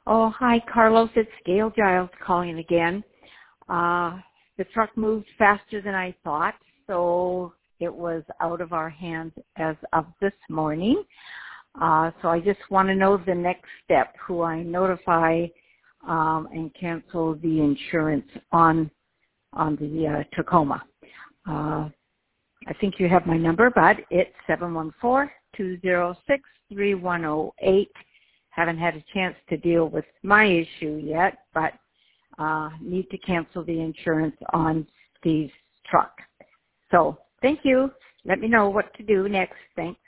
Oh, hi, Carlos. It's Gail Giles calling again. The truck moved faster than I thought, so it was out of our hands as of this morning. So I just want to know the next step, who I notify and cancel the insurance on the Tacoma. I think you have my number, but it's 714-206-3108. Haven't had a chance to deal with my issue yet, but need to cancel the insurance on Steve's truck. So thank you. Let me know what to do next. Thanks.